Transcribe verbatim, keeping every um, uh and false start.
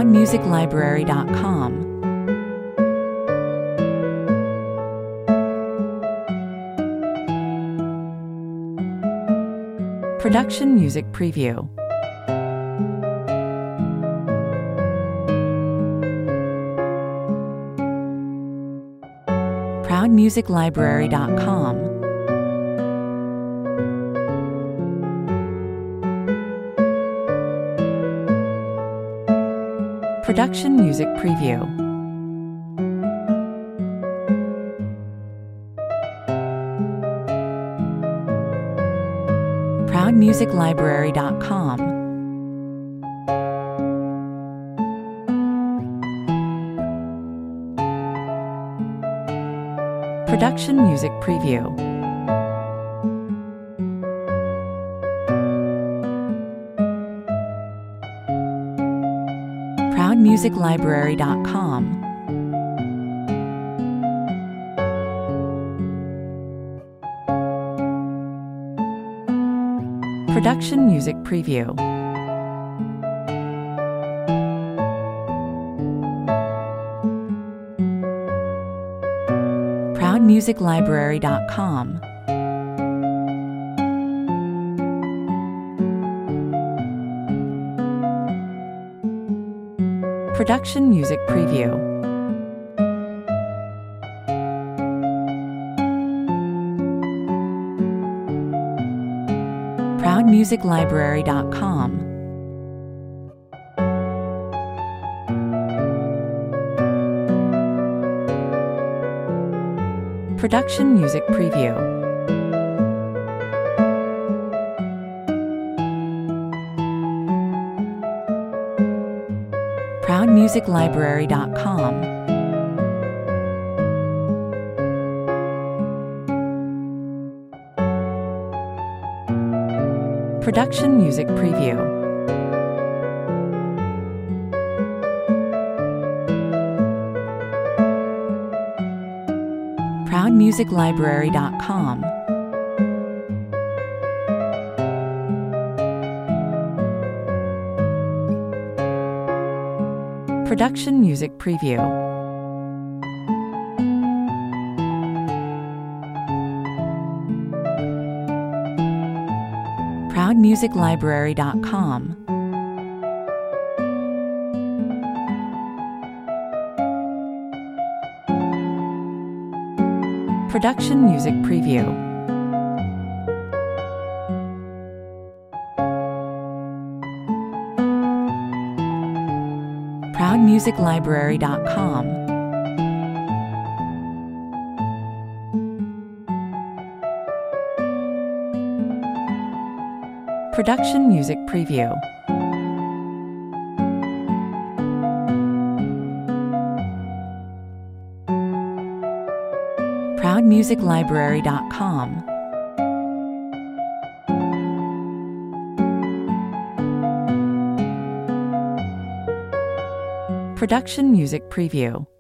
proud music library dot com. Production Music Preview. proud music library dot com. Production Music Preview. proud music library dot com. Production Music Preview. proud music library dot com. Production Music Preview. proud music library dot com. Production Music Preview. proud music library dot com. Production Music Preview. proud music library dot com. Production Music Preview. proud music library dot com. Production Music Preview. proud music library dot com. Production Music Preview. proud music library dot com. Production Music Preview. proud music library dot com. Production Music Preview.